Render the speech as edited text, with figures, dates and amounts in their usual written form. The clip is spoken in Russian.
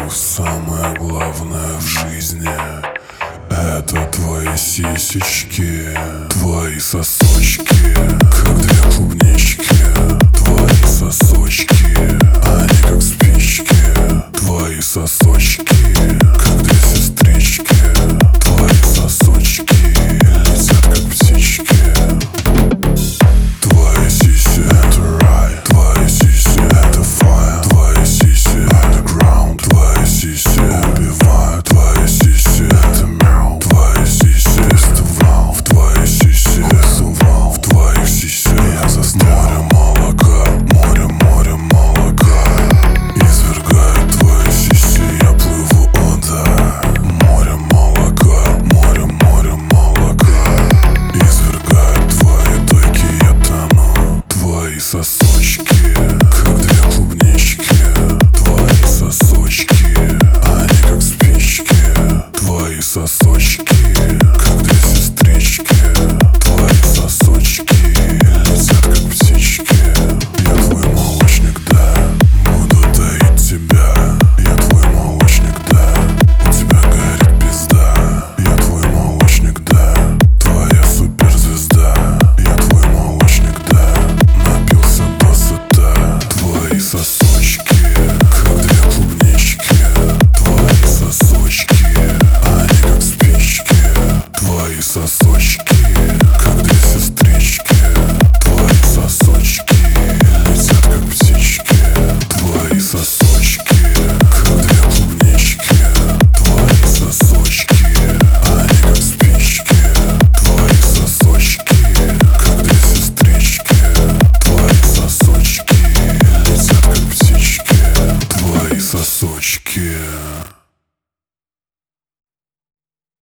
любовь самое главное в жизни. Это твои сисечки, твои сосочки, как две клубнички. Твои сосочки, они как спички. Твои сосочки, как две сестрички. Твои сосочки летят как птички. Твои сиси это рай, твои сиси это фаер. Твои сиси это граунд, твои сиси убивают. Твои сиси это мяу, твои сиси вставал. В твои сиси вставал, в твоих сиси я застрял. Море молока извергает твои сиси, я плыву, о да. Море молока извергает твои дойки, я тону. Твои сосочки, как две клубнички. Твои сосочки, они как спички. Твои сосочки, как две сестрички. Твои сосочки летят как птички. Я твой молочник, да, буду таить тебя. Я твой молочник, да, у тебя горит пизда. Я твой молочник, да, твоя суперзвезда. Я твой молочник, да, напился досыта. Твои сосочки, как две клубнички. Твои сосочки, они как спички. Твои сосочки, как две сестрички. Твои сосочки летят как птички. Твои сосочки, как две клубнички. Твои сосочки, они как спички. Твои сосочки, как две сестрички. Твои сосочки летят как птички. Твои сосочки.